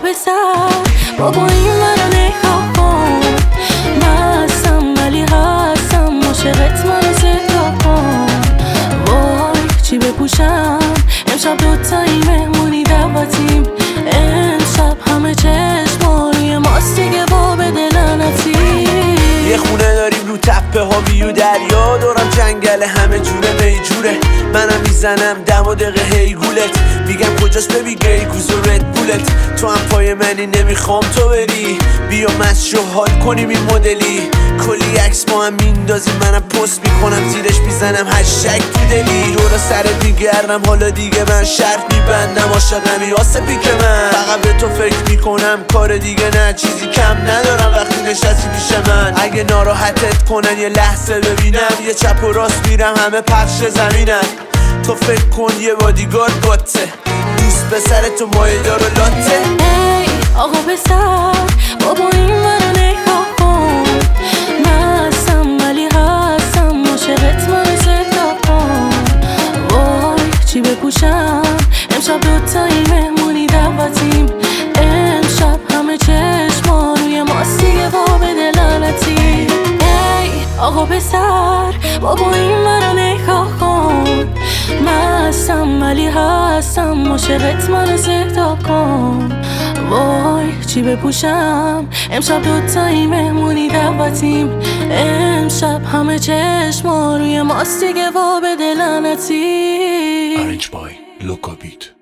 پسر بابا این منو نگاه کن، مستم ولی هستم عاشقت، منو صدا کن. وای چی بپوشم امشب، دوتایی مهمونی دعوتیم. امشب همه چشما روی ماست دیگه، با به دل لعنتی. یه خونه داریم رو تپه ها بیو دریا، دورم جنگله همه جوره میجوره. منم میزنم دم و دقیقه هی گولت، میگم کجاست ببی گیگوز و رد بولت. تو هم پای منی نمیخوام تو بری، بیا مست شو حال کنیم این مدلی. کلی عکس ما هم میندازیم، منم پست میکنم زیرش میزنم هشتگ تو دلی. دور سرت میگردم حالا دیگه من شرط میبندم، عاشقمی واسه پیک من. فقط به تو فکر میکنم کار دیگه نه، چیزی کم ندارم وقتی نشستی پیش من. اگه ناراحتت کنن یه لحظه ببینم، یه چپ و راست میرم همه پخش زمینم. تو فکر کن یه بادیگارد باته، دوست به سر تو مایه دار و لاته. ای آقا پسر بابا این منو نگاه کن، مستم ولی هستم عاشقت، منو صدا کن. وای چی بپوشم امشب، دوتایی مهمونی دعوتیم. امشب همه چشما روی ماست دیگه، با به دل لعنتی. ای آقا پسر بابا این منو نگاه کن، مستم ولی هستم عاشقت، منو صدا کن. وای چی بپوشم امشب، دوتایی مهمونی دعوتیم. امشب همه چشما روی ماست دیگه، با به دل لعنتی. Arrange by Loco Beat.